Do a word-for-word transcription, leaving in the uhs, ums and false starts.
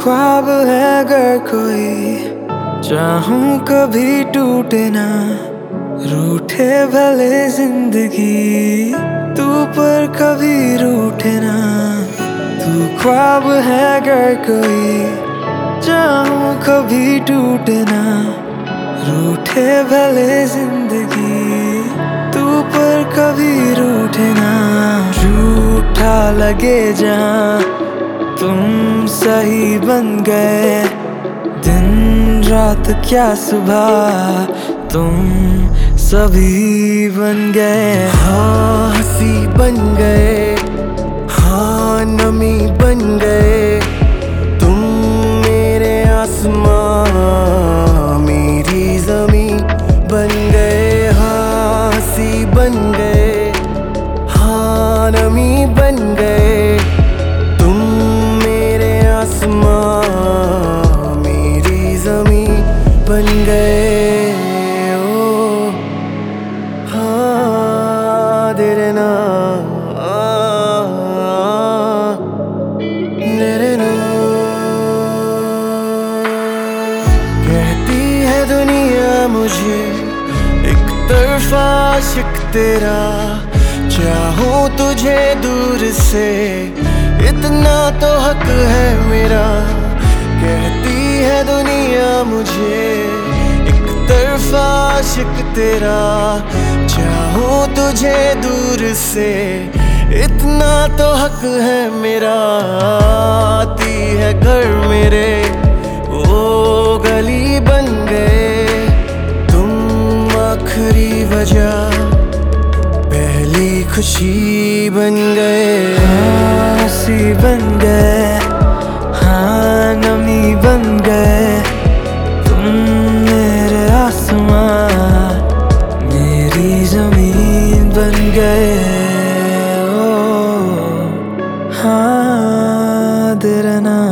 ख्वाब है अगर कोई, चाहूं कभी टूटे ना, रूठे भले जिंदगी तू पर कभी रूठे ना। तू ख्वाब है अगर कोई, चाहूं कभी टूटे ना, रूठे भले जिंदगी तू पर कभी रूठे ना। झूठा लगे जहां तुम सही बन गए, दिन रात क्या सुबह तुम सभी बन गए। हाँ हंसी बन गए, हाँ नमी बन गए, तुम मेरे आसमां मेरी जमी बन गए। हाँ हंसी बन गए, हाँ नमी बन गए, तुम मेरे आसमां मेरी जमी बन गए। ओ हाँ तेरे ना तेरे ना। कहती है दुनिया मुझे एक तरफा आशिक तेरा, चाहूं तुझे दूर से इतना तो हक है मेरा। कहती है दुनिया मुझे एक तरफा आशिक तेरा, चाहूं तुझे दूर से इतना तो हक है मेरा। आती है घर मेरे वो गली बन गए, तुम आखिरी वजह पहली खुशी बन गए। हंसी बन गए, हाँ नमी बन गए, तुम मेरे आसमां मेरी जमीन बन गए। ओ हाँ तेरा नाम